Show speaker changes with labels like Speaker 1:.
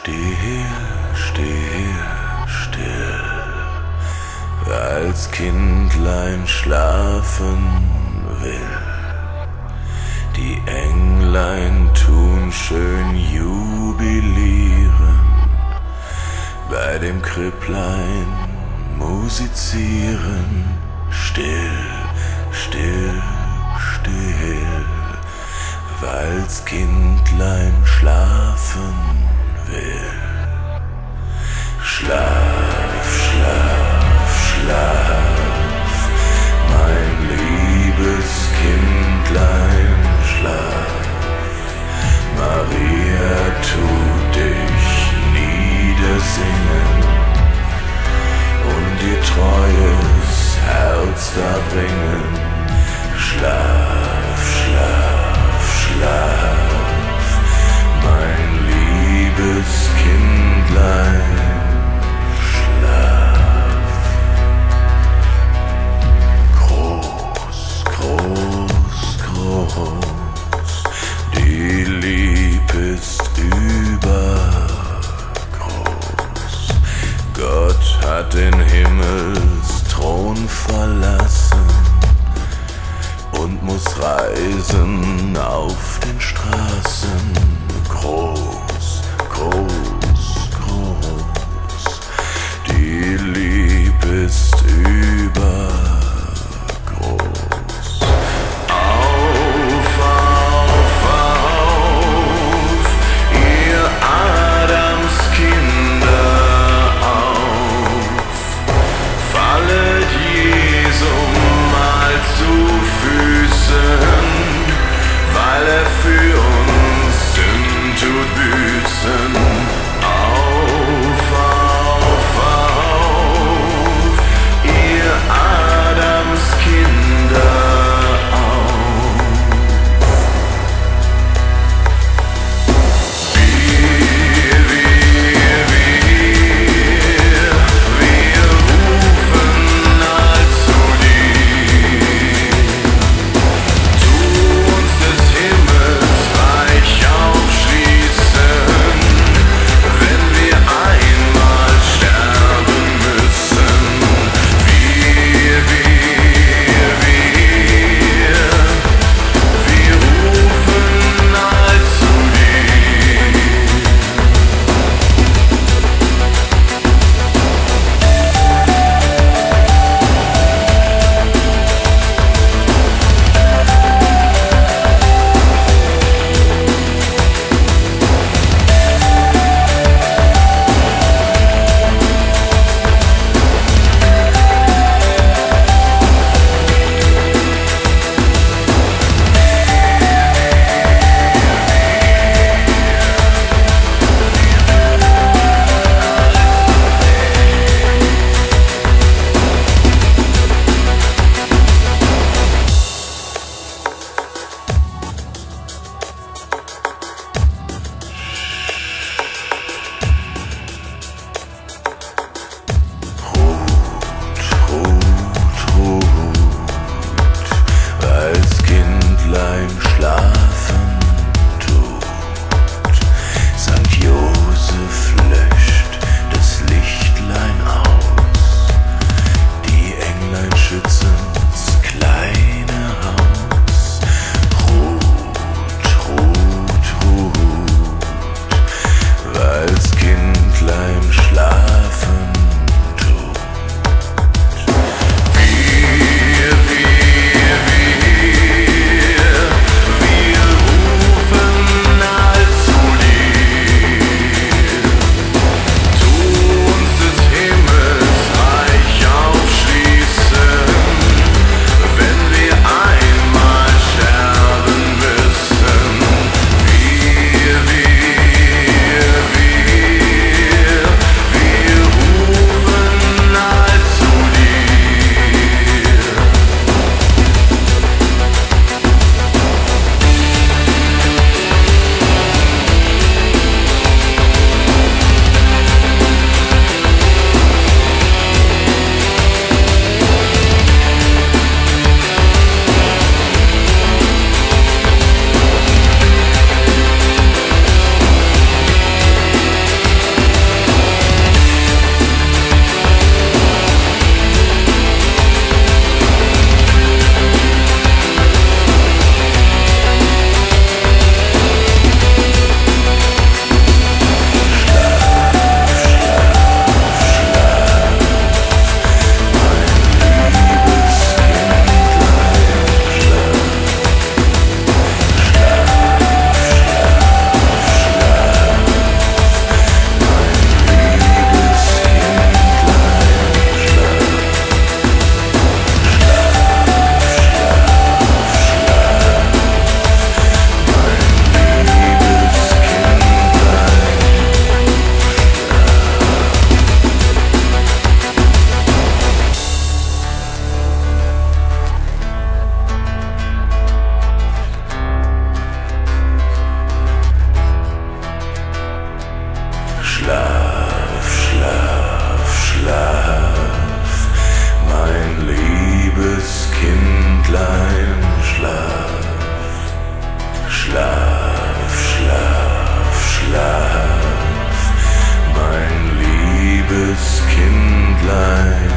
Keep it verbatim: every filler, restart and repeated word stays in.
Speaker 1: Still, still, still, als Kindlein schlafen will. Die Englein tun schön jubilieren, bei dem Kripplein musizieren. Still, still, still, weil's Kindlein schlafen will. Schlaf, schlaf, schlaf, mein liebes Kindlein, schlaf. Maria tut dich niedersingen und ihr treues Herz darbringen. Schlaf, schlaf, schlaf, mein liebes Kindlein, schlaf. Groß, groß, groß, die Lieb ist übergroß. Gott hat den Himmelsthron verlassen und muss reisen auf den Straßen. Groß, groß, groß, die Lieb ist übergroß. Auf, auf, auf, ihr Adamskinder, auf, fallet Jesum mal zu Füßen, weil er für uns Sünd tut büßen. Auf, auf, auf, ihr Adamskinder, auf. Wir, wir, wir, wir rufen all zu dir. Tu uns des Himmels Reich aufschließen, liebes Kindlein.